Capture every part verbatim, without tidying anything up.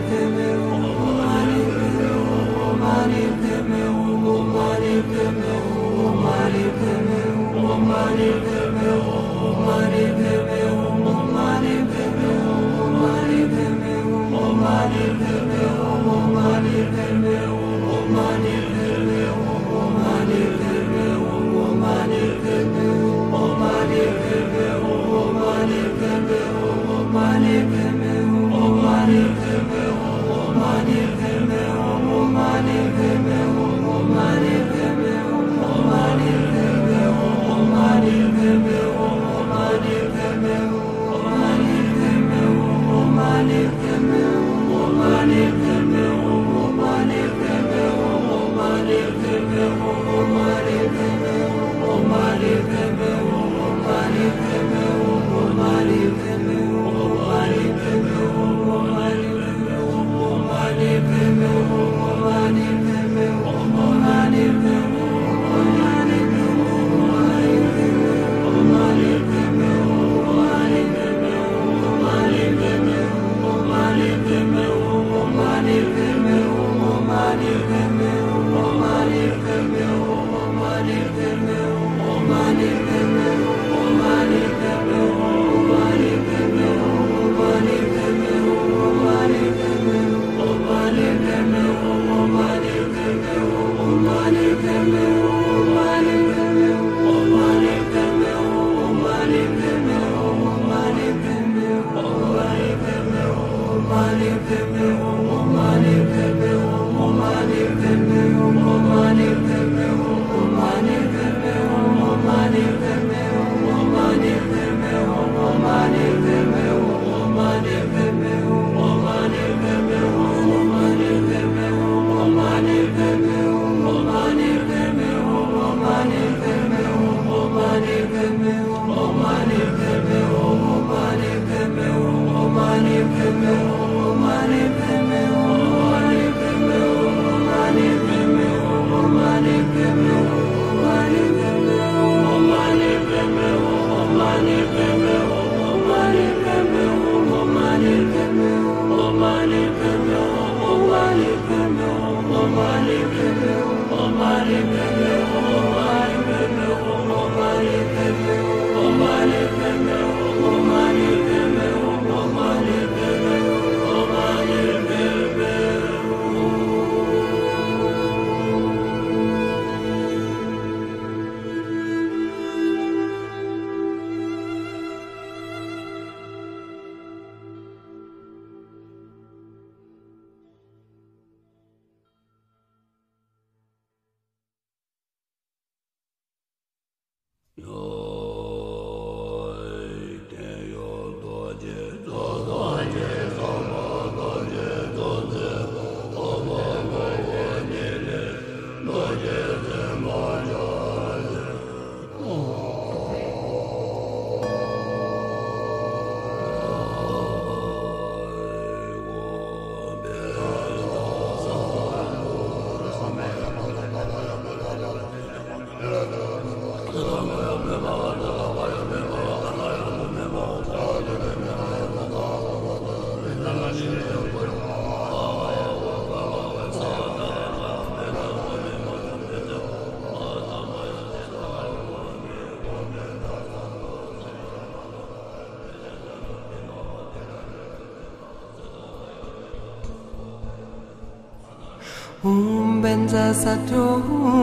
Om Benza Sato,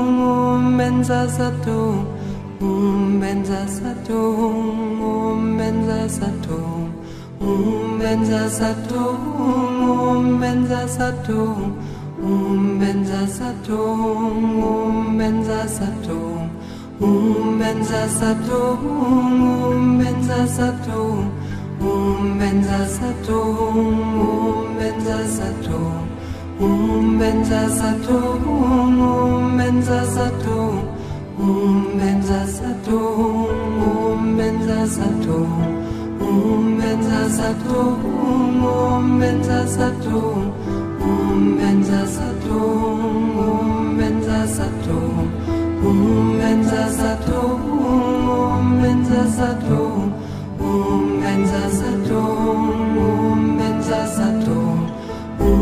Om Benza Sato, Om Benza Sato, Om Benza Sato, Om Benza Sato, Om Benza Sato, Om Benza Sato, Om Benza Sato, Om Benza Sato, Om Benza Sato, Om Benza Sato, Om Benza Sato. Om Benza Sato, Om Benza Sato, Om Benza Sato, Om Benza Sato, Om Benza Sato, Om Benza Sato, Om Benza Sato, Om Benza Sato, Om Benza Sato, Om Benza Sato, Om Benza Sato, Om Benza Sato, Om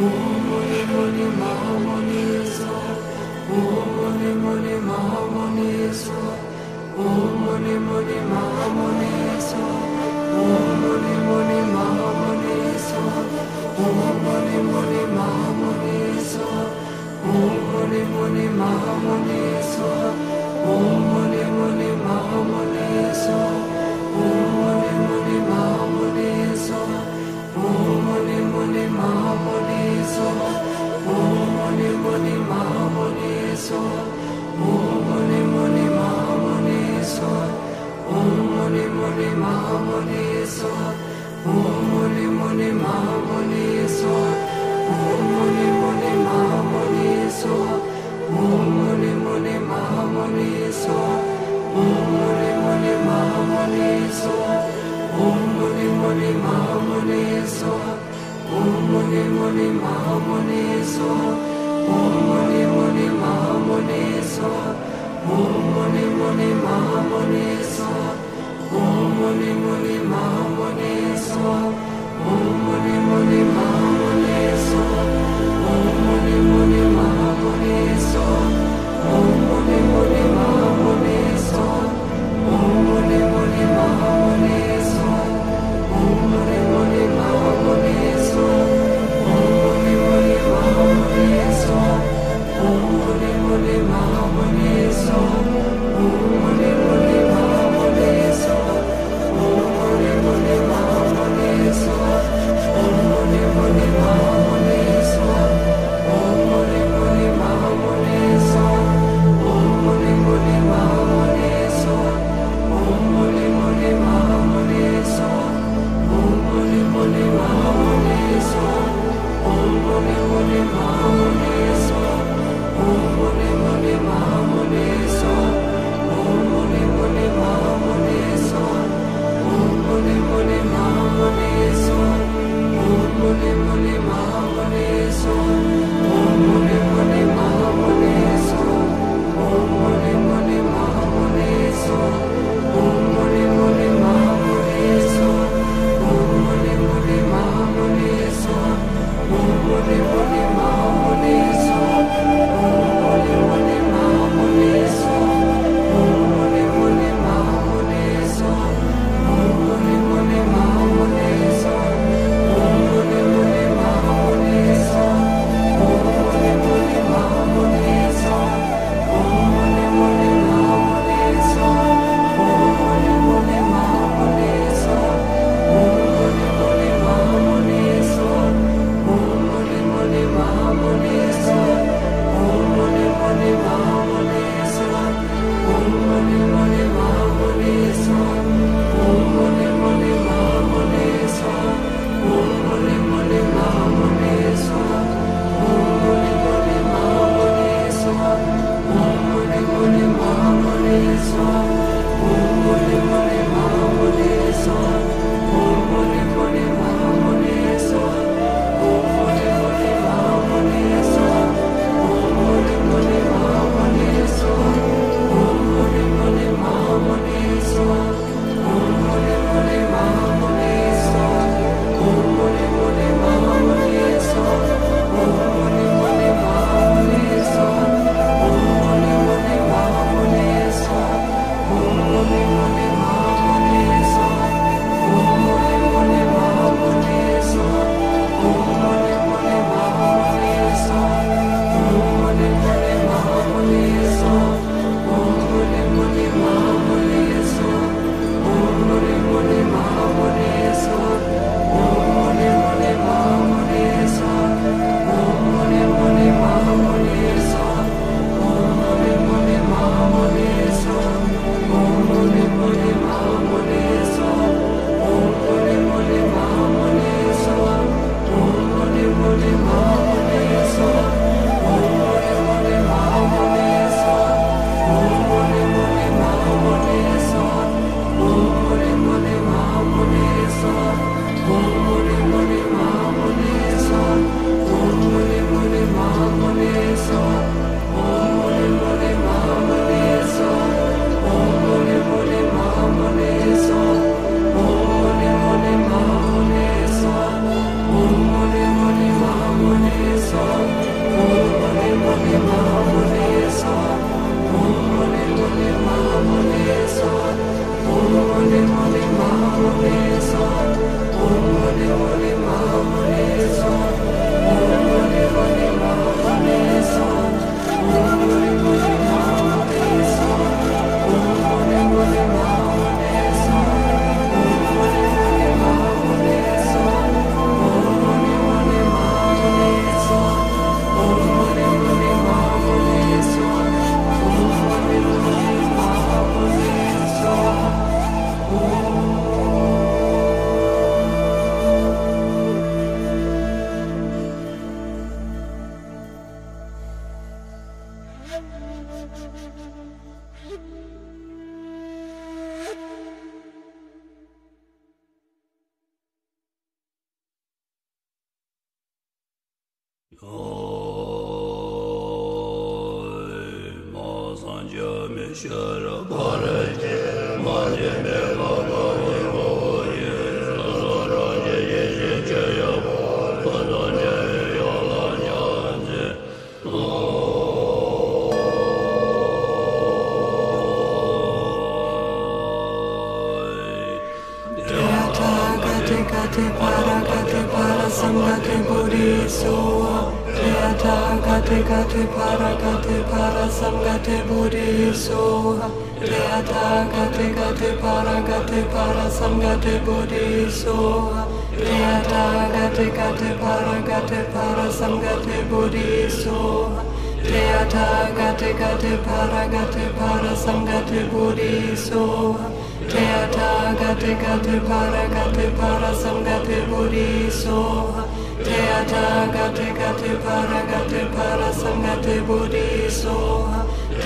Om Gate para gate para samgate buri soha. Teata gate gate para gate para samgate buri soha. Teata gate gate para gate para samgate buri soha. Teata gate gate para gate para samgate buri soha. Teata gate gate para gate para samgate buri soha. Teata gate gate para gate para samgate buri soha. Teata gate gate para gate para samgate buri soha.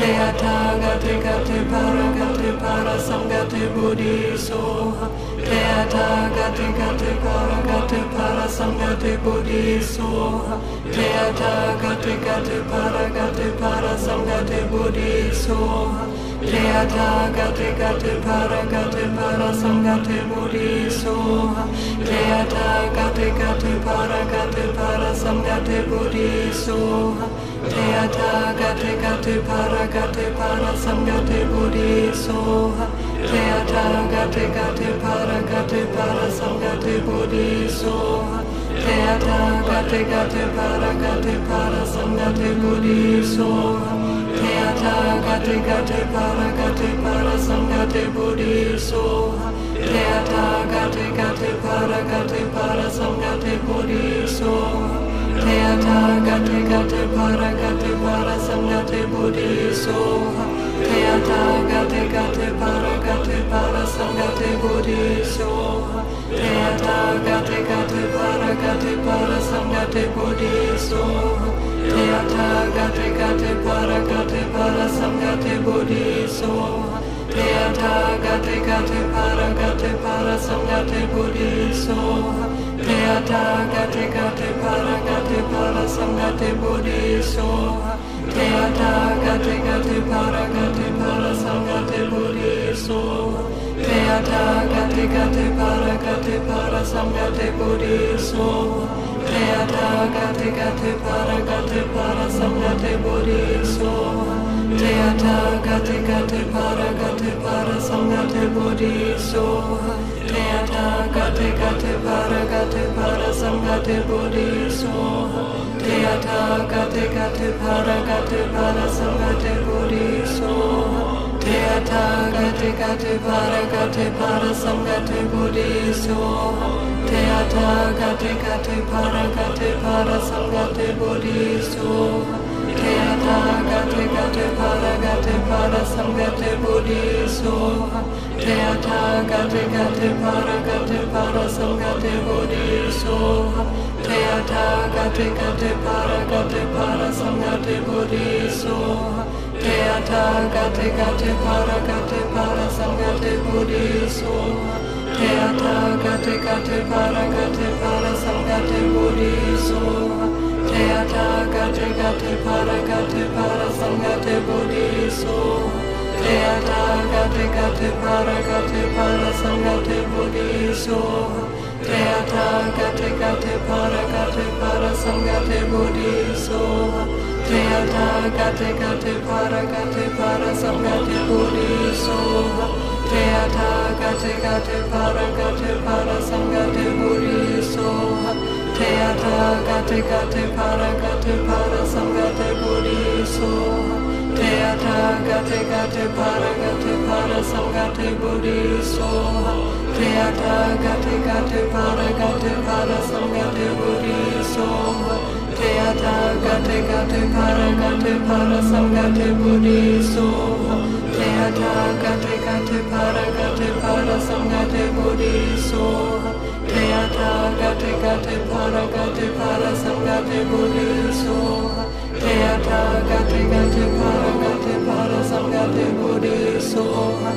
Teata gate gate para gate para samgate buri soha. Teata gate gate para gate para samgate buri soha. Teata gate gate para gate para samgate buri soha. Teata gate gate para gate para samgate buri soha. Teata gate gate para gate para samgate buri soha. Teata gate gate para gate para samgate buri soha. Teata gate gate para gate para samgate buri soha. Teata gate gate para gate para samgate buri soha. Teata gate gate para gate para samgate buri soha. Teata gate gate para gate para samgate buri soha. Teata gate gate para gate para samgate buri soha. Teata gate gate para gate para samgate buri soha. Teata gate gate para gate para samgate buri soha. Teata gate gate para gate para samgate buri soha. Teata gate gate para gate para samgate buri soha. Teata gate gate para gate para samgate buri soha. Teata gate gate para gate para samgate buri soha. Teata gate gate para gate para samgate buri soha. Teata gate gate para gate para samgate buri soha. Teata gate gate para gate para samgate buri soha. Teata gate gate para gate para samgate buri soha. Teata gate gate para gate para samgate buri soha. Teata gate gate para gate para samgate buri soha. Teata gate gate para gate para samgate buri soha. Teata gate gate para gate para samgate buri soha. Teata gate gate para gate para samgate buri soha. Teata gate gate para gate para samgate buri soha. Teata gate gate para gate para samgate buri soha. Teata gate gate para gate para samgate buri soha. Teata gate gate para gate para samgate buri soha. Teata gate gate para gate para samgate buri soha. Teata gate gate para gate para samgate buri soha. Teata gate gate para gate para samgate buri soha. Teata gate gate para gate para samgate buri soha. Teata gate gate para gate para samgate buri soha. Teata gate gate para gate para samgate buri soha. Teata gate gate para gate para samgate buri soha. Teata gate gate para gate para samgate buri soha. Teata gate gate para gate para samgate buri soha. Teata gate gate para gate para samgate buri soha. Teata gate gate para gate para Samgate Buddhi Soha,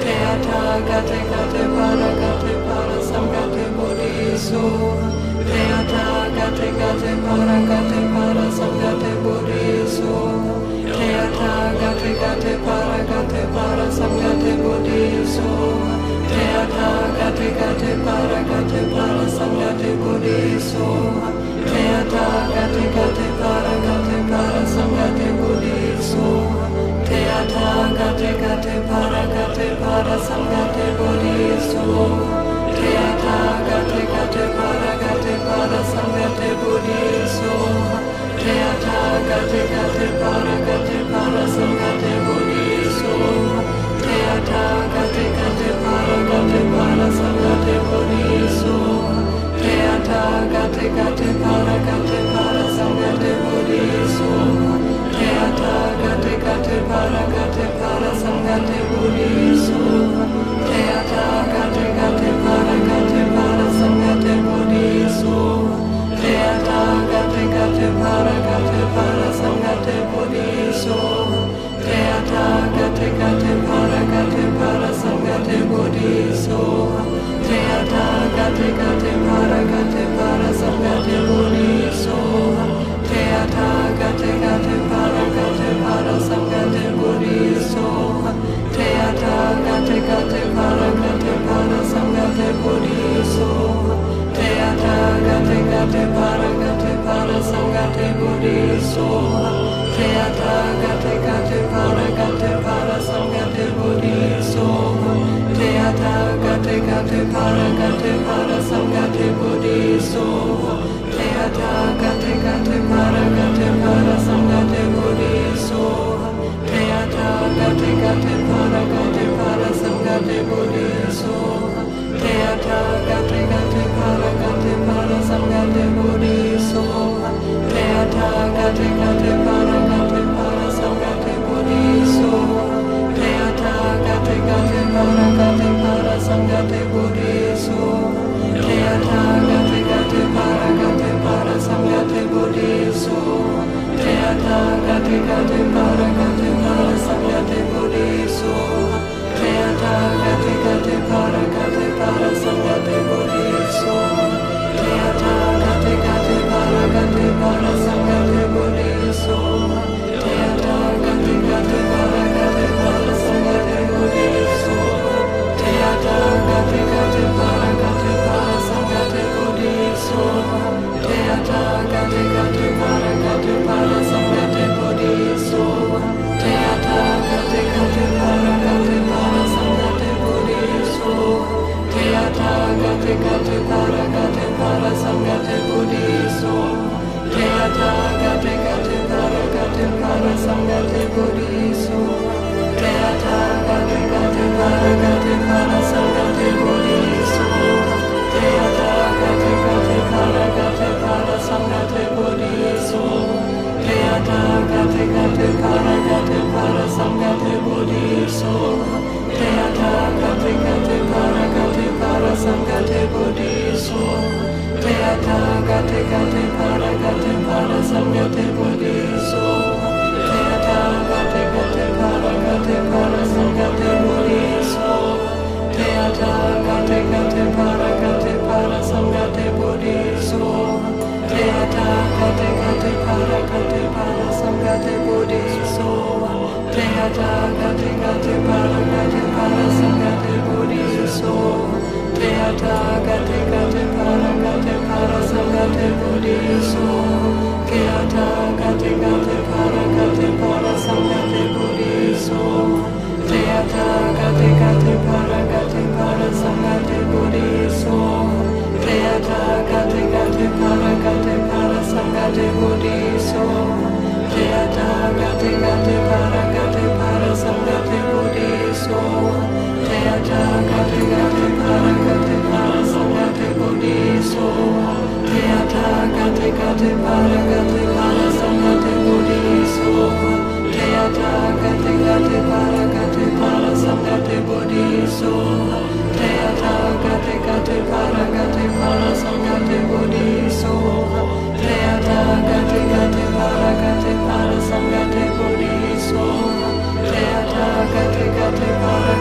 Teata Gate Gate Para Gate Para Samgate Buddhi Soha, Teata Gate Gate Para Gate Para Samgate Buddhi Soha, Teata Gate Gate Para Gate Para Samgate Buddhi Soha, Teata Gate Gate Para Gate Para Samgate Buddhi Soha, Teata Gate Gate Para Gate Para Samgate Buddhi Soha, Teata Gate Gate Para Gate Para Samgate Buddhi Soha, Teata Gate Gate Para Gate Para Samgate Buddhi Soha, Teata Gate Gate Para Gate Para Samgate Buddhi Soha, Teata Gate Gate Para Gate Para Samgate Buddhi Soha, Teata Gate Gate Para Gate Para Samgate Buddhi Soha, Teata Gate Gate Para Gate Para Samgate Buddhi Soha, Teata Gate Gate Para Gate Para Samgate Buddhi Soha, Teata Gate Gate Para Gate Para Samgate Buddhi Soha, Teata Gate Gate Para Gate Para Samgate Buddhi Soha, Teata Gate Gate Para Gate Para Samgate Buddhi Soha, Teata Gate Gate Para Gate Para Samgate Buddhi Soha, Teata Gate Gate Para Gate Para Samgate Buddhi Soha, Teata Gate Gate Para Gate Para Samgate Buddhi Soha, Teata Gate Gate Para Gate Para Samgate Buddhi Soha, Teata Gate Gate Para Gate Para Samgate Buddhi Soha, Teata Gate Gate Para Gate Para Samgate Buddhi Soha, Teata Gate Gate Para Gate Para Samgate Buddhi Soha, Teata Gate Gate Para Gate Para Samgate Buddhi Soha, Teata Gate Gate Para Gate Para Samgate Buddhi Soha, Teata Gate Gate Para Gate Para Samgate Buddhi Soha, Teata Gate Gate Para Gate Para Samgate Buddhi Soha, Teata Gate Gate Para Gate Para Samgate Buddhi Soha, Teata Gate Gate Para Gate Para Samgate Buddhi Soha, Teata Gate Gate Para Gate Para Samgate Buddhi Soha, Teata Gate Gate Para Gate Para Samgate Buddhi Soha, Teata Gate Gate Para Gate Para Samgate Buddhi Soha, Teata Gate Gate Para Gate Para Samgate Buddhi Soha, Teata Gate Gate Para Gate Para Samgate Buddhi Soha, Teata Gate Gate Para Gate Para Samgate Buddhi Soha, Teata Gate Gate Para Gate Para Samgate Buddhi Soha, Teata Gate Gate Para Gate Para Samgate Buddhi Soha, Teata Gate Gate Para Gate Para Samgate Buddhi Soha, Teata Gate Gate Para Gate Para Samgate Buddhi Soha, Teata Gate Gate Para Gate Para Samgate Buddhi Soha, Teata Gate Gate Para Gate Para Samgate Buddhi Soha, Teata Gate Gate Para Gate Para Samgate Buddhi Soha, Teata Gate Gate Para Gate Para Samgate Buddhi Soha, Teata Gate Gate Para Gate Para Samgate Buddhi Soha, Teata Gate Gate Para Gate Para Samgate Buddhi Soha, Teata Gate Gate Para Gate Para Samgate Buddhi Soha, Teata Gate Gate Para Gate Para Samgate Buddhi Soha, Teata Gate Gate Para Gate Para Samgate Buddhi Soha, Teata Gate Gate Para Gate Para Samgate Buddhi Soha, Teata Gate Gate Para Gate Para Samgate Buddhi Soha, Teata Gate Gate Para Gate Para Samgate Buddhi Soha, Teata Gate Gate Para Gate Para Samgate Buddhi Soha, Teata Gate Gate Para Gate Para Samgate Buddhi Soha, Teata Gate Gate Para Gate Para Samgate Buddhi Soha, Teata Gate Gate Para Gate Para Samgate Buddhi Soha, Teata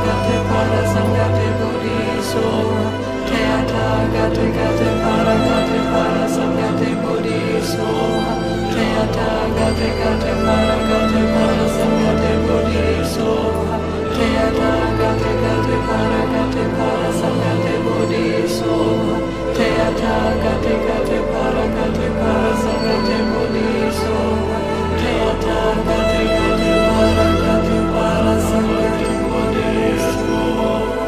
gate para sangate budi soha. Teata gate gate para gate para sangate budi soha. Teata gate gate para gate para sangate budi soha. Teata gate gate para gate para sangate budi soha. Teata gate gate para gate para sangate budi soha. Teata gate gate para gate para sangate budi soha.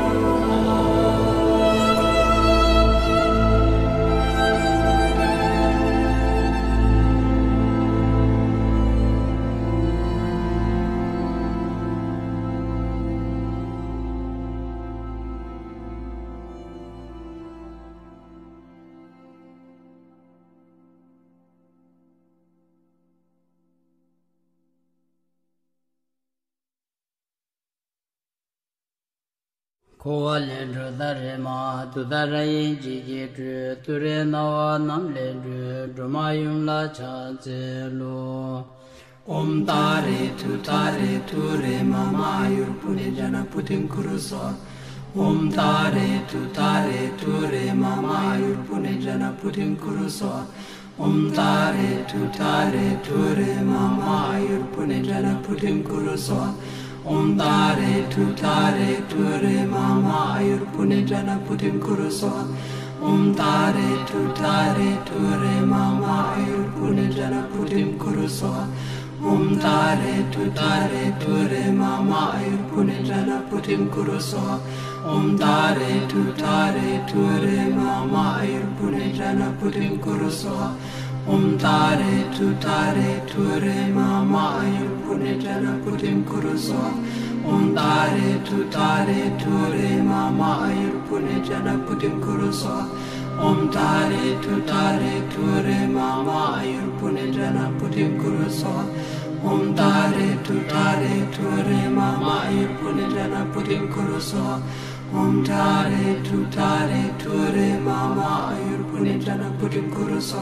Kowa lendru dare ma tu dara yin ji ji dru ture nawa nam lendru druma yung la cha ze lo. Om tare tu tare tu re mama yur pune jana putin kuruso. Om tare tu tare tu re mama yur pune jana putin kuruso. Om tare tu tare tu re mama yur pune jana putin kuruso. Om tare tu tare tu re mama yur pune jana putin kuruso. Om tare tu tare tu re mama yur pune jana putin kuruso. Om tare tu tare tu re mama yur pune jana putin kuruso. Om tare tu tare tu re mama yur pune jana putin kuruso. Om tare tu tare tu re mama yur pune jana putin kuruso. Om tare tu tare tu re mama yur pune jana putin kuruso. Om tare tu tare tu re mama yur pune jana putin kuruso. Om tare tu tare tu re mama yur pune jana putin kuruso. Om tare tu tare tu re mama yur pune jana putin kuruso.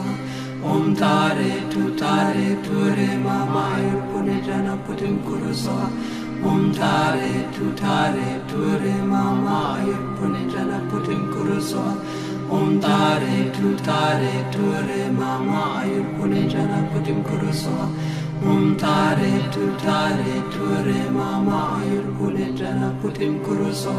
Om tare tu tare tu re mama yur pune jana putin kuruso. Om tare tu tare tu re mama yur pune jana putin kuruso. Om tare tu tare tu re mama yur pune jana putin kuruso. Om tare tu tare tu re mama yur pune jana putin kuruso.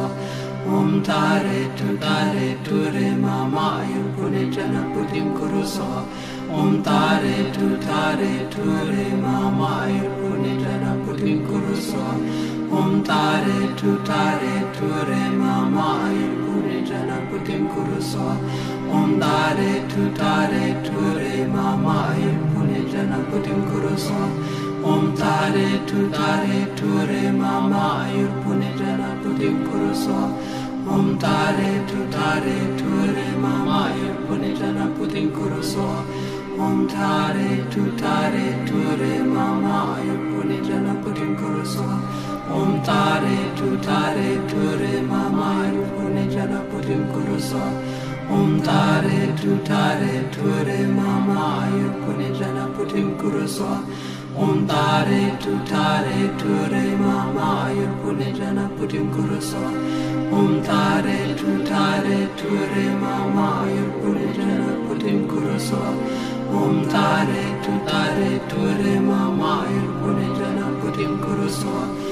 Om tare tu tare tu re mama yur pune jana putin kuruso. Om tare tu tare tu re mama yur pune jana putin kuruso. Om tare tu tare tu re mama yur pune jana putin kuruso. Om tare tu tare tu re mama yur pune jana putin kuruso. Om tare tu tare tu re mama yur pune jana putin kuruso. Om tare tu tare tu re mama yur pune jana putin kuruso. Om tare tu tare tu re mama yur pune jana putin kuruso. Om tare tu tare tu re mama yur pune jana putin kuruso. Om tare tu tare tu re mama yur pune jana putin kuruso. Om tare tu tare tu re mama yur pune jana putin kuruso. Om tare tu tare tu re mama yur pune jana putin kuruso. Om tare tu tare tu re mama yur pune jana putin kuruso.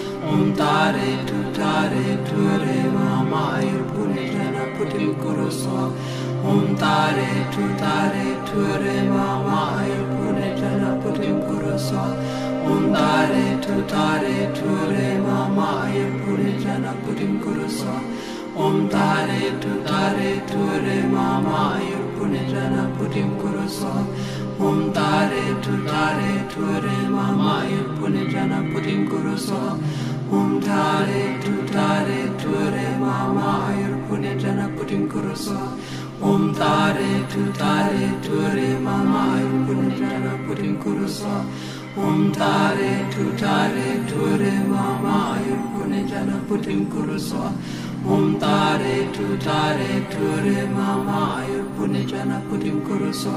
Om tare tu tare tu re mama yur pune jana putin kuruso. Om tare tu tare tu re mama yur pune jana putin kuruso. Om tare tu tare tu re mama yur pune jana putin kuruso. Om tare tu tare tu re mama yur pune jana putin kuruso. Om tare tu tare tu re mama yur pune jana putin kuruso. Om tare tu tare tu re mama yur pune jana putin kuruso. Om tare tu tare tu re mama yur pune jana putin kuruso. Om tare tu tare tu re mama yur pune jana putin kuruso. Om tare tu tare tu re mama yur pune jana putin kuruso.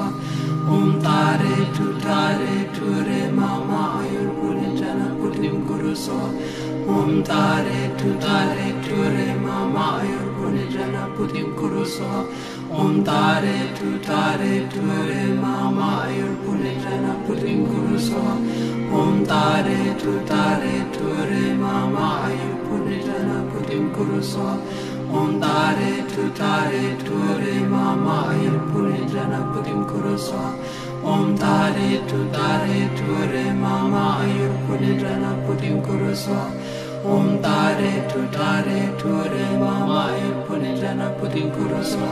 Om tare tu tare tu re mama yur pune jana putin kuruso. Om tare tu tutare ture mama ayur punijana putim kuruswa. Om tare tutare ture mama ayur punijana putim kuruswa. Om tare tutare ture mama ayur punijana putim kuruswa. Om tare tutare ture mama ayur punijana putim kuruswa. Om tare tutare ture mama ayur punijana putim kuruswa. Om tare tutare ture mama ayur punijana putim kuruswa.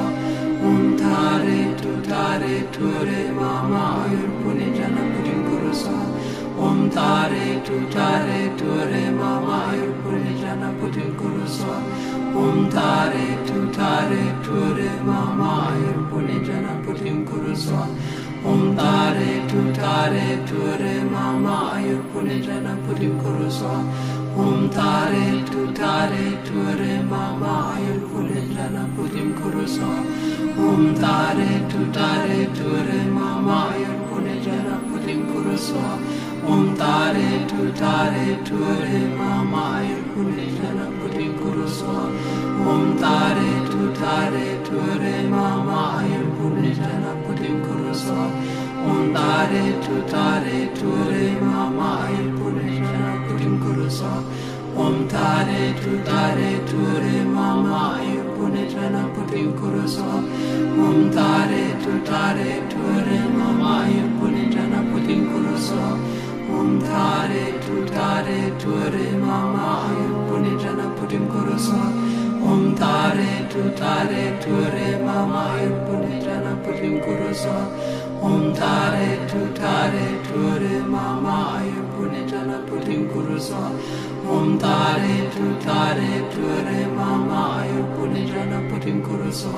Om tare tutare ture mama ayur punijana putim kuruswa. Om tare tutare ture mama ayur punijana putim kuruswa. Om tare tutare ture mama ayur punijana putim kuruswa. Om tare tutare ture mama ayur punijana putim kuruswa. Om tare tutare ture mama ayur punijana putim kuruswa. Om tare tutare ture mama ayur punijana putim kuruswa. Om tare tutare ture mama ayur punijana putim kuruswa. Om tare tutare ture mama ayur punijana putim kuruswa. Om tare tutare ture mama ayur punijana putim kuruswa. Om tare tutare ture mama ayur punijana putim kuruswa. Om tare tutare ture mama ayur punijana putim kuruswa. Om tare tutare ture mama ayur punijana putim kuruswa. Om tare tutare ture mama ayur punijana putim kuruswa. Om tare tutare ture mama ayur punijana putim kuruswa. Om tare tutare ture mama ayur punijana putim kuruswa.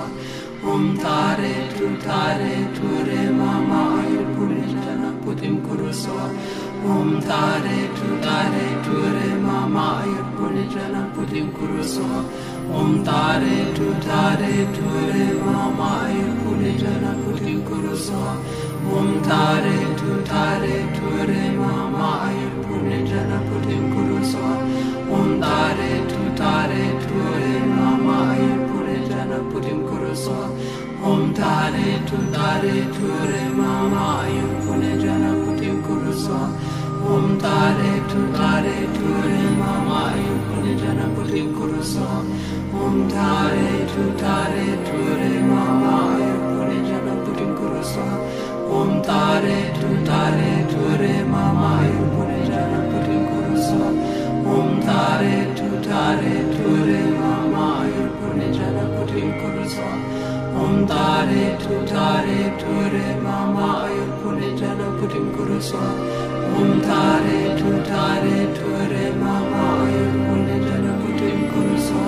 Om tare tutare ture mama ayur punijana putim kuruswa. Om tare tutare ture mama ayur punijana putim kuruswa. Om tare tutare ture mama ayur punijana putim kuruswa. Om tare tutare ture mama ayur punijana putim kuruswa. Om tare tutare ture mama ayur punijana putim kuruswa. Om tare tutare ture mama ayur punijana putim kuruswa. Om tare tutare ture mama ayur punijana putim kuruswa. Om tare tutare ture mama ayur punijana putim kuruswa. Om tare tutare ture mama ayur punijana putim kuruswa. Om tare tutare ture mama ayur punijana putim kuruswa. Om tare tutare ture mama ayur punijana putim kuruswa. Om tare tutare ture mama ayur punijana putim kuruswa.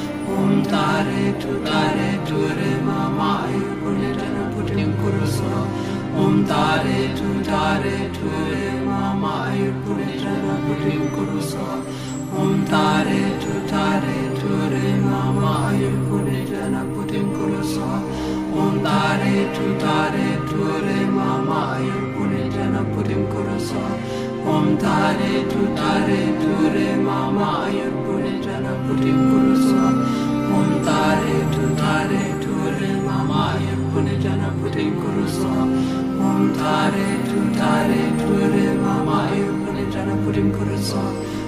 Om tare tutare ture mama ayur punijana putim kuruswa. Om tare tutare ture mama ayur punijana putim kuruswa. Om tare tutare ture mama ayur punijana putim kuruswa. Om tare tutare ture mama ayur punijana putim kuruswa. Om tare tutare ture mama ayur punijana putim kuruswa. Om tare tutare ture mama ayur punijana putim kuruswa. Om tare tutare ture mama ayur punijana putim kuruswa.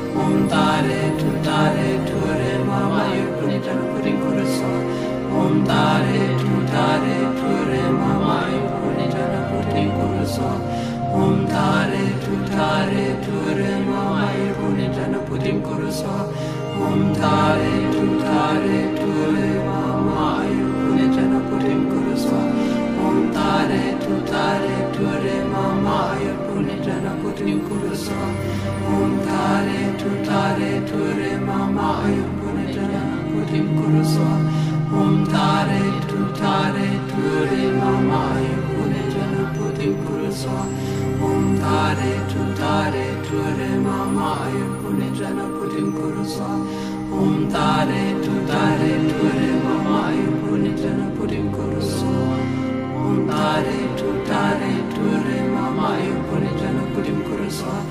Om tare tutare ture mama ayur punijana putim kuruswa. Om tare tutare ture mama ayur punijana putim kuruswa. Om tare tutare ture mama ayur punijana putim kuruswa. Om tare tutare ture mama ayur punijana putim kuruswa. Om tare tutare ture mama ayur punijana putim kuruswa. Om tare tutare ture mama ayur punijana putim kuruswa. Om tare tutare ture mama ayur punijana putim kuruswa. Om tare tutare ture mama ayur punijana putim kuruswa. Om tare tutare ture mama ayur punijana putim kuruswa. Om tare tutare ture mama ayur punijana putim kuruswa.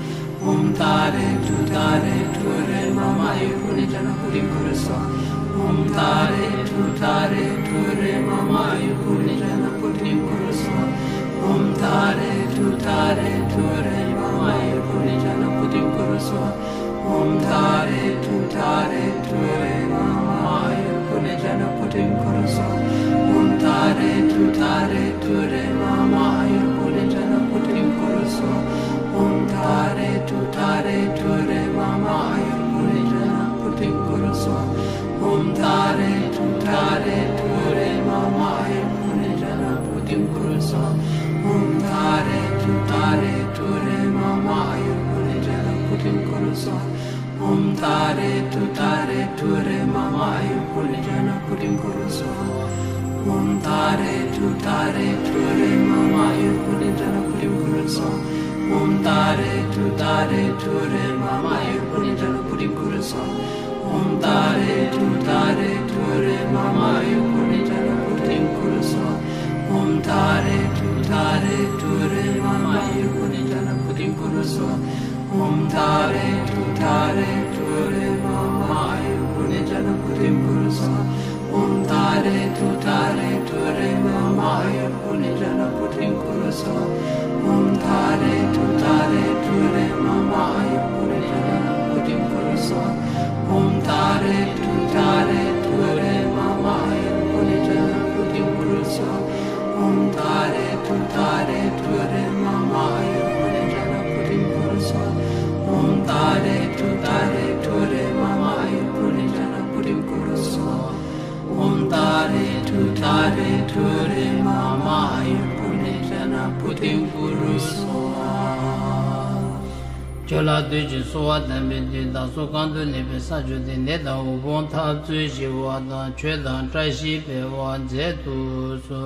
Om Tare Tu Tare Tu Re Mama Yukuni Jana Pudim Kuruso. Om Tare Tu Tare Tu Re Mama Yukuni Jana Pudim Kuruso. Om Tare Tu Tare Tu Re Mama Yukuni Jana Pudim Kuruso. Om Tare Tu Tare Tu Re Mama Yukuni Jana Pudim Kuruso. Om Tare Tu Tare Tu Re Mama Yukuni Jana Pudim Kuruso. Om Tare Tu Tare Tu Re Mama Yukuni Jana Pudim Kuruso. Om Tare Tu Tare Tu Re Mama Yukuni Jana Pudim Kuruso. Om Tare Tu Tare Tu Re Mama Yukuni Jana Pudim Kuruso. Om Tare Tu Tare Tu Re Mama Yukuni Jana Pudim Kuruso. Om Tare Tu Tare Tu Re Mama Yukuni Jana Pudim Kuruso. Om Tare Tu Tare Tu Re Mama Yukuni Jana Pudim Kuruso. Om Tare Tu Tare Tu Re Mama Yukuni Jana Pudim Kuruso. Om Tare Tu Tare Tu Re Mama Yukuni Jana Pudim Kuruso. Om Tare Tu Tare Tu Re Mama Yukuni Jana Pudim Kuruso. Om Tare Tu Tare Tu Re Mama Yukuni Jana Pudim Kuruso. Om Tare Tu Tare Tu Re Mama Yukuni Jana Pudim Kuruso. Om Tare Tu Tare Tu Re Mama Yukuni Jana Pudim Kuruso. Om Tare Tu Tare Tu Re Mama Yukuni Jana Pudim Kuruso. Om Tare Tu Tare Tu Re Mama Yukuni Jana Pudim Kuruso. Om Tare Tu Tare Tu Re Mama Yukuni Jana Pudim Kuruso. Chola Duji Soa Dambi Da Sokandu Nibi Saju Di Neda Ubon Tab Zuji Wada Chedan Trashi Pe Wan Zetu So.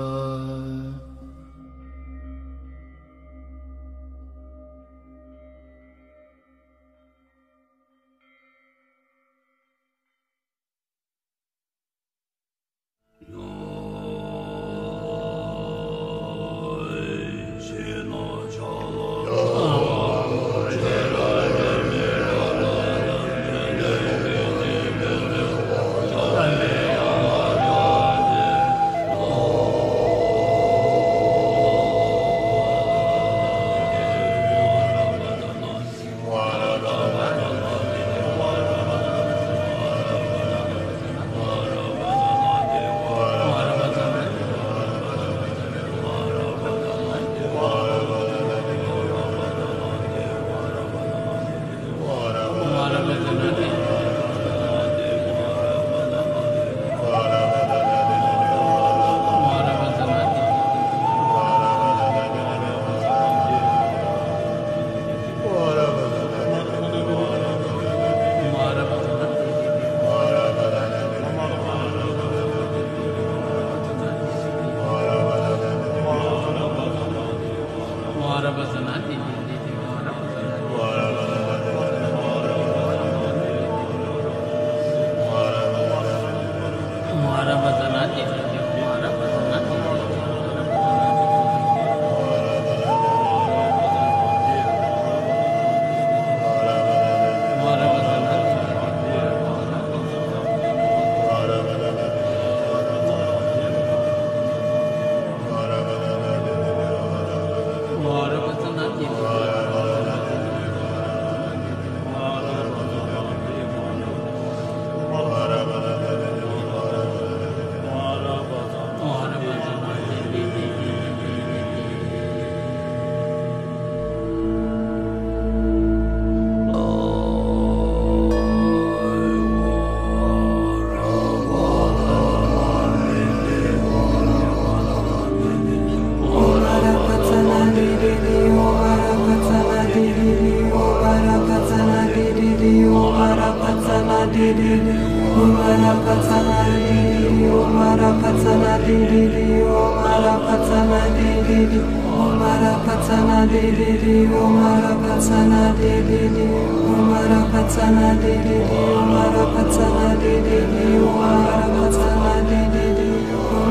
Om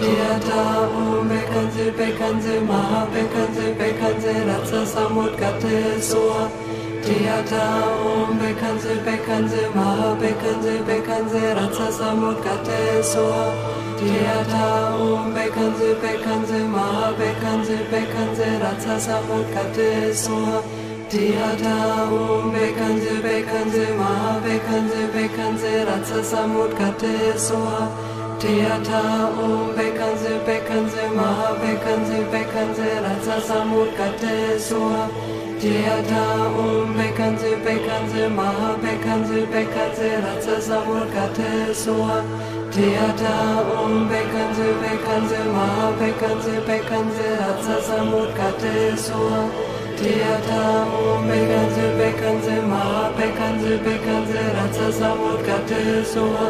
Tiyata Om Bekanze Bekanze Maha Bekanze Bekanze Ratsa Samut Gate Soa Tiyata Om Bekanze Bekanze Maha Bekanze Bekanze Ratsa Samut Gate Soa Tiyata Om Bekanze Bekanze Maha Bekanze Bekanze Ratsa Samut Gate Soa Tiyata Om Bekanze Bekanze Maha Bekanze Bekanze Ratsa Samut Gate Soa Tiyata Om Bekanze Bekanze Maha Bekanze Bekanze Ratsa Samut Gate Soa Tiyata Om Bekanze Bekanze Maha Bekanze Bekanze Ratsa Samut Gate Soa Tiyata Om Bekanze Bekanze Maha Bekanze Bekanze Ratsa Samut Gate Soa Tiyata Om Bekanze Bekanze Maha Bekanze Bekanze Ratsa Samut Gate Soa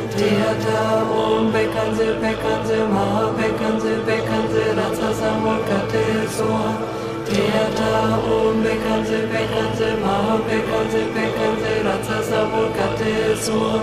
Tiyata Om Bekanze Bekanze Maha Bekanze Bekanze Ratsa Samut Gate Soa Tiyata Om Bekanze Bekanze Maha Bekanze Bekanze Ratsa Samut Gate Soa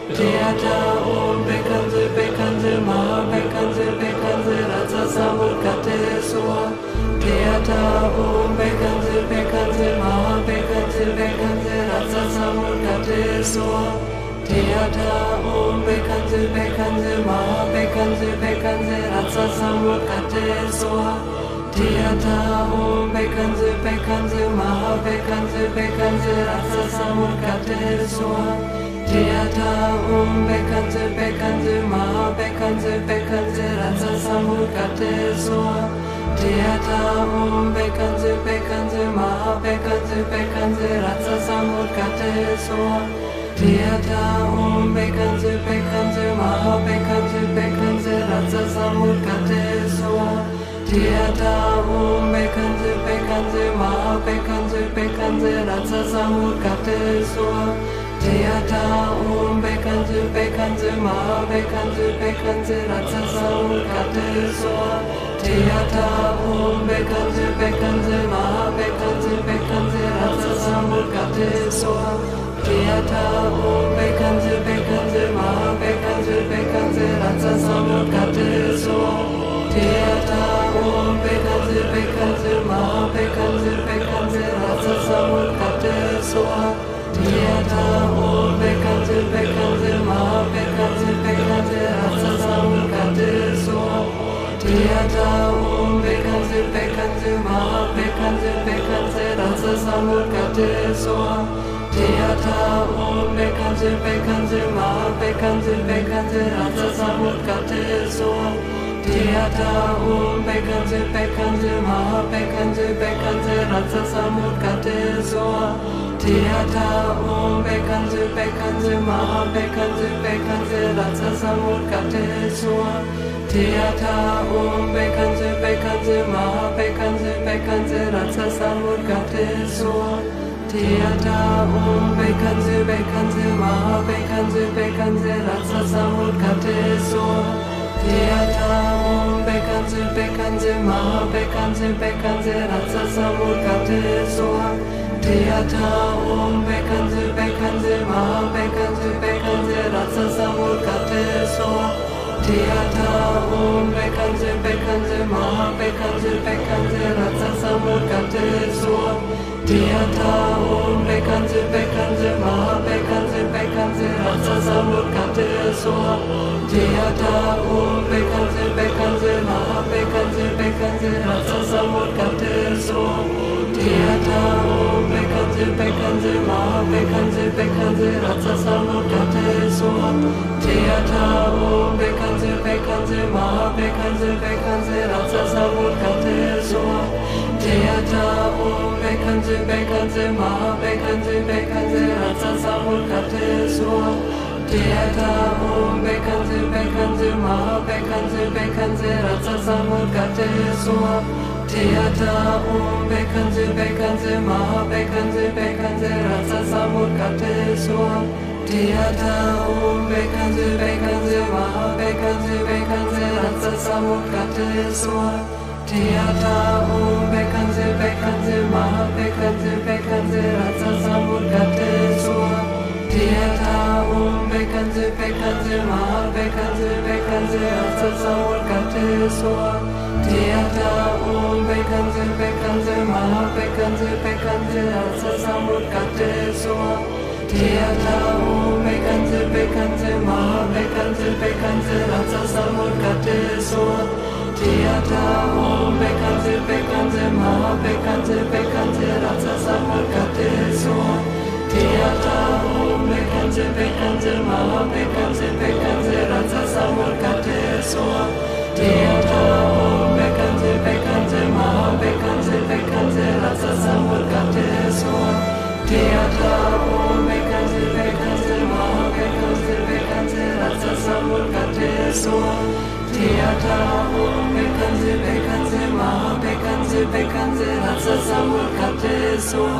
Tiyata Om Bekanze Bekanze Maha Bekanze Bekanze Ratsa Samut Gate Soa Tiyata Om Bekanze Bekanze Maha Bekanze Bekanze Ratsa Samut Gate Soa Tiyata Om Bekanze Bekanze Maha Bekanze Bekanze Ratsa Samut Gate Soa Tiyata Om Bekanze Bekanze Maha Bekanze Bekanze Ratsa Samut Gate Soa Tiyata Om Bekanze Bekanze Maha Bekanze Bekanze Ratsa Samut Gate Soa Tiyata Om Bekanze Bekanze Maha Bekanze Bekanze Ratsa Samut Gate Soa Tiyata Om Bekanze Bekanze Maha Bekanze Bekanze Ratsa Samut Gate Soa Tiyata Om Bekanze Bekanze Maha Bekanze Bekanze Ratsa Samut Gate Soa Tiyata Om Bekanze Bekanze Maha Bekanze Bekanze Ratsa Samut Gate Soa Tiyata Om Bekanze Bekanze Maha Bekanze Bekanze Ratsa Samut Gate Soa Tiyata Om Bekanze Bekanze Maha Bekanze Bekanze Ratsa Samut Gate Soa Tiyata Om Bekanze Bekanze Maha Bekanze Bekanze Ratsa Samut Gate Soa Tiyata Om Bekanze Bekanze Maha Bekanze Bekanze Ratsa Samut Gate Soa Tiyata Om Bekanze Bekanze Maha Bekanze Bekanze Ratsa Samut Gate Soa Tiyata Om Bekanze Bekanze Maha Bekanze Bekanze Ratsa Samut Gate Soa Tiyata Om Bekanze Bekanze Maha Bekanze Bekanze Ratsa Samut Gate Soa Tiyata Om Bekanze Bekanze Maha Bekanze Bekanze Ratsa Samut Gate Soa Tiyata Om Bekanze Bekanze Maha Bekanze Bekanze Ratsa Samut Gate Soa Tiyata Om Bekanze Bekanze Maha Bekanze Bekanze Ratsa Samut Gate Soa Tiyata Om Bekanze Bekanze Maha Bekanze Bekanze Ratsa Samut Gate Soa Tiyata Om Bekanze Bekanze Maha Bekanze Bekanze Ratsa Samut Gate Soa Tiyata Om Bekanze Bekanze Maha Bekanze Bekanze Ratsa Samut Gate Soa Tiyata Om Bekanze Bekanze Maha Bekanze Bekanze Ratsa Samut Gate Soa Tiyata Om Bekanze Bekanze Maha Bekanze Bekanze Ratsa Samut Gate Soa Tiyata Om Bekanze Bekanze Maha Bekanze Bekanze Ratsa Samut Gate Soa Tiyata Om Bekanze Bekanze Maha Bekanze Bekanze Ratsa Samut Gate Soa Tiyata Om Bekanze Bekanze Maha Bekanze Bekanze Ratsa Samut Gate Soa Tiyata Om Bekanze Bekanze Maha Bekanze Bekanze Ratsa Samut Gate Soa Tiyata Om Bekanze Bekanze Maha Bekanze Bekanze Ratsa Samut Gate Soa Tiyata Om Bekanze Bekanze Maha Bekanze Bekanze Ratsa Samut Gate Soa Tiyata Om Bekanze Bekanze Maha Bekanze Bekanze Ratsa Samut Gate Soa Tiyata Om Bekanze bekanze bekanze maha bekanze bekanze asa samurkate soa Theata om bekanze bekanze maha bekanze bekanze asa samurkate soa Theata om bekanze bekanze maha bekanze bekanze asa samurkate soa Theata om bekanze bekanze maha bekanze bekanze asa samurkate soa Theata om bekanze bekanze maha bekanze bekanze asa samurkate soa Theata om bekanze bekanze maha bekanze bekanze asa samurkate soa Theata om bekanze bekanze maha bekanze bekanze asa samurkate soa Theata om bekanze bekanze maha bekanze bekanze asa samurkate soa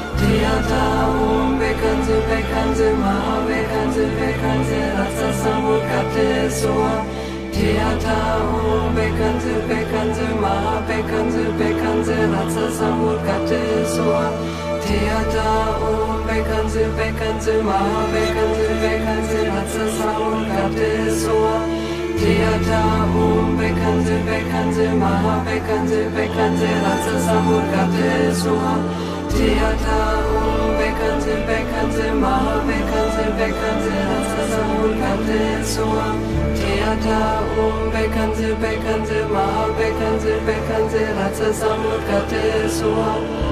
Theata om bekanze bekanze maha bekanze bekanze asa samurkate soa Theata om bekanze bekanze maha bekanze bekanze asa samurkate soa Theata om bekanze bekanze maha bekanze bekanze asa samurkate soa Theata om bekanze bekanze maha bekanze bekanze asa samurkate soa Theata om bekanze bekanze maha bekanze bekanze asa samurkate soa Theata om bekanze bekanze maha bekanze bekanze asa samurkate soa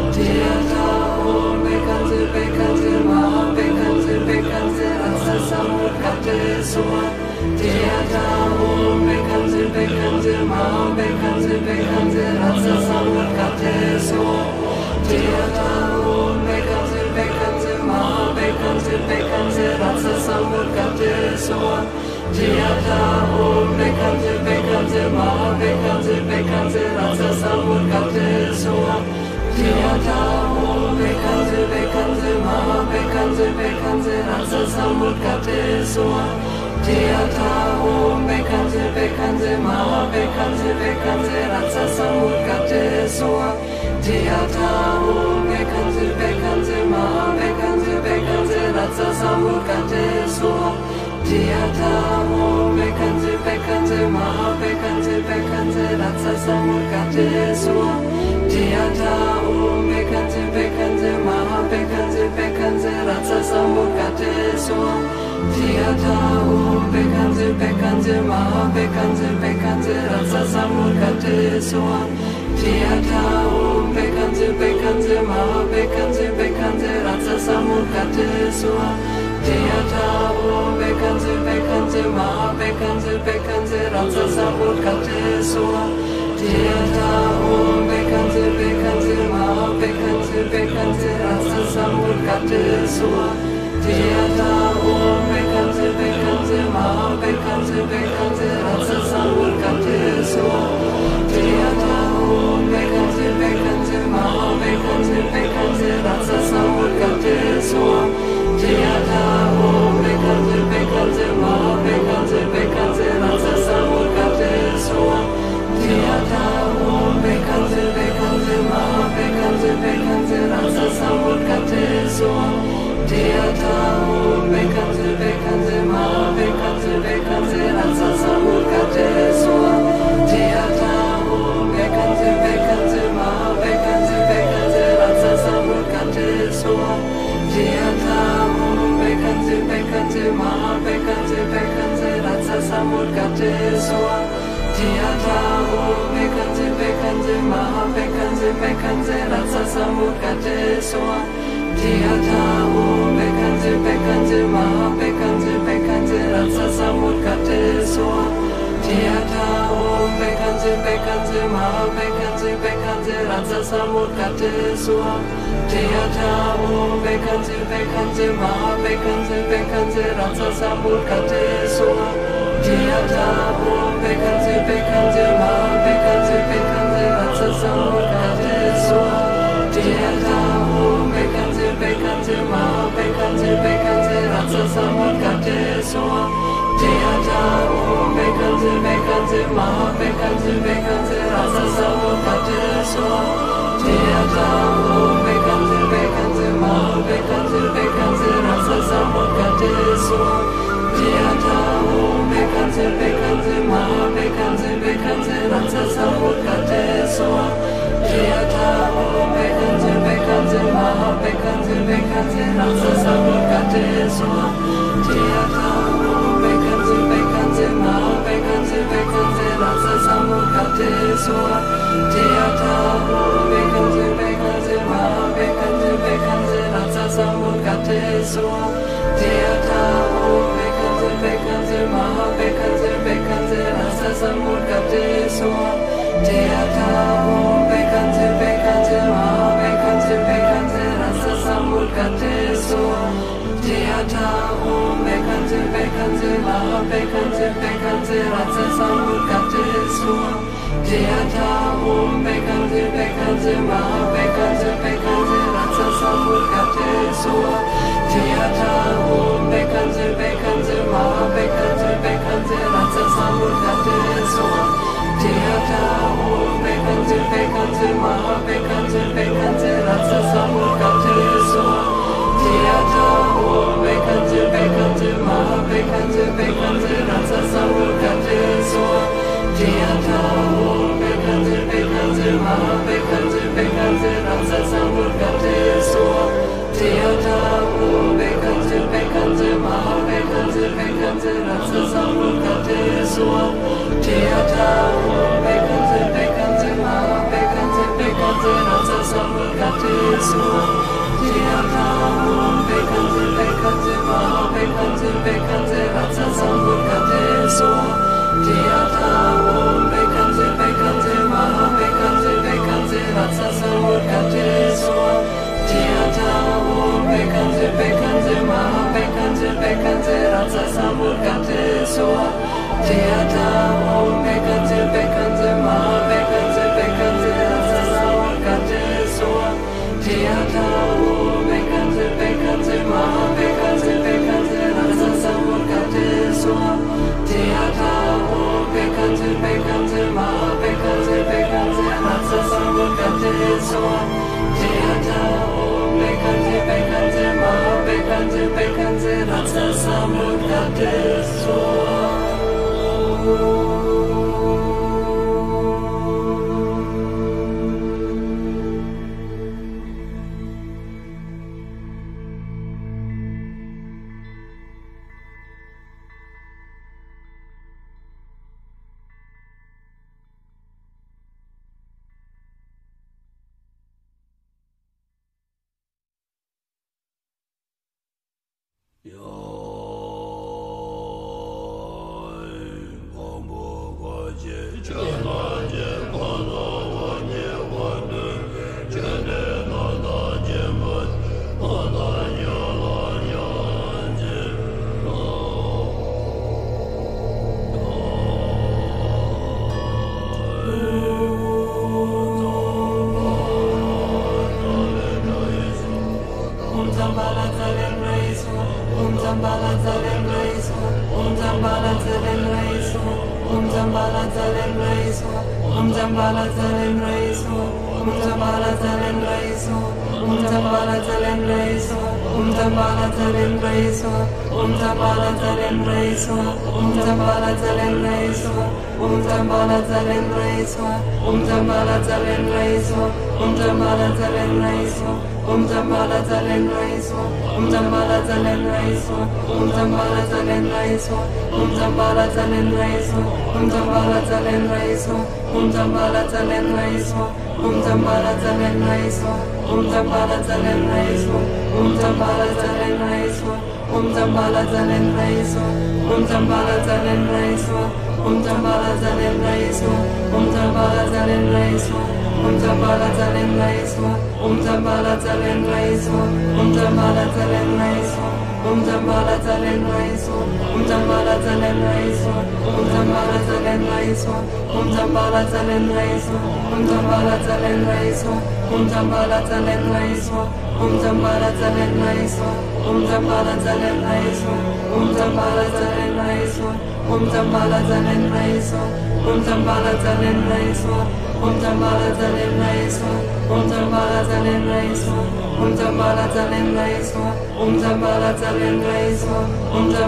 Theata om bekanze bekanze maha bekanze bekanze asa samurkate soa Theata om bekanze bekanze maha bekanze bekanze asa samurkate soa Theata om bekanze bekanze maha bekanze bekanze asa samurkate soa Theata om bekanze bekanze maha bekanze bekanze asa samurkate soa Theata om bekanze bekanze maha bekanze bekanze asa samurkate soa Theata om bekanze bekanze maha bekanze bekanze asa samurkate soa Theata om bekanze bekanze maha bekanze bekanze asa samurkate soa Theata om bekanze bekanze maha bekanze bekanze asa samurkate soa Theata om bekanze bekanze maha bekanze bekanze asa samurkate soa Theata om bekanze bekanze maha bekanze bekanze asa samurkate soa Theata om bekanze bekanze maha bekanze bekanze asa samurkate soa Theata om bekanze bekanze maha bekanze bekanze asa samurkate soa Theata om bekanze bekanze maha bekanze bekanze asa samurkate soa Theata om bekanze bekanze maha bekanze bekanze asa samurkate soa Theata om bekanze bekanze maha bekanze bekanze asa samurkate soa Theata om bekanze bekanze maha bekanze bekanze asa samurkate soa Theata om bekanze bekanze maha bekanze bekanze asa samurkate soa Theata om bekanze bekanze maha bekanze bekanze asa samurkate soa Theata om bekanze bekanze maha bekanze bekanze asa samurkate soa Theata om bekanze bekanze maha bekanze bekanze asa samurkate soa Theata om bekanze bekanze maha bekanze bekanze asa samurkate soa Theata om bekanze bekanze maha bekanze bekanze asa samurkate soa Theata om bekanze bekanze maha bekanze bekanze asa samurkate soa Theata om bekanze bekanze maha bekanze bekanze asa samurkate soa Theata om bekanze bekanze maha bekanze bekanze asa samurkate soa Theata om bekanze bekanze maha bekanze bekanze asa samurkate soa Theata om bekanze bekanze maha bekanze bekanze asa samurkate soa Theata om bekanze bekanze maha bekanze bekanze asa samurkate soa bekanze ratsa samurgate soa Theata om bekanze bekanze ma bekanze bekanze ratsa samurgate soa Theata om bekanze bekanze ma bekanze bekanze ratsa samurgate soa Theata om bekanze bekanze ma bekanze bekanze ratsa samurgate soa Theata om bekanze bekanze ma bekanze bekanze ratsa samurgate soa Theata om bekanze bekanze ma bekanze bekanze ratsa samurgate soa Theata om bekanze bekanze ma bekanze bekanze ratsa samurgate soa Theata om bekanze bekanze ma bekanze bekanze ratsa samurgate soa Theata om bekanze bekanze ma bekanze bekanze ratsa samurgate soa Theata om bekanze bekanze ma bekanze bekanze ratsa samurgate soa Theata om bekanze bekanze ma bekanze bekanze ratsa samurgate soa Theata om bekanze bekanze ma bekanze bekanze ratsa samurgate soa Theata om bekanze bekanze ma bekanze bekanze ratsa samurgate soa Theata om bekanze bekanze ma bekanze bekanze ratsa samurgate soa Theata om bekanze bekanze ma bekanze bekanze ratsa samurgate soa Theata om bekanze bekanze ma bekanze bekanze ratsa samurgate soa Theata om bekanze bekanze ma bekanze bekanze ratsa samurgate soa Theata om bekanze bekanze ma bekanze bekanze ratsa samurgate soa Theata om bekanze bekanze ma bekanze bekanze ratsa samurgate soa Theata om bekanze bekanze ma bekanze bekanze ratsa samurgate soa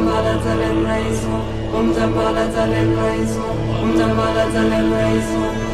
Um